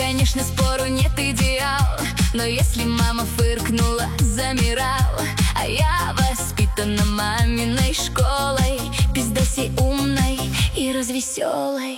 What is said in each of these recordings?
конечно, спору нет, идеал. Но если мама фыркнула, замирал. А я воспитана маминой школой, пиздосей умной и развеселой.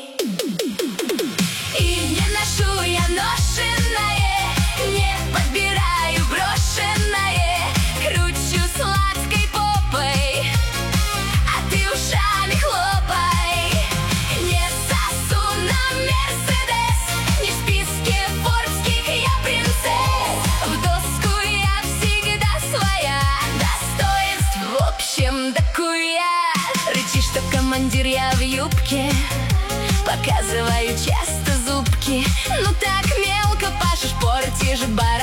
И не ношу я ношеное, не подбираю брошенное, кручу сладкой попой, а ты ушами хлопай. Не сосу на Мерседес, не в списке форбских я принцесс. В доску я всегда своя, достоинств в общем дохуя. Рычишь, что командир, я в юбке, показываю часто зубки. Ну так мелко пашешь, портишь бар.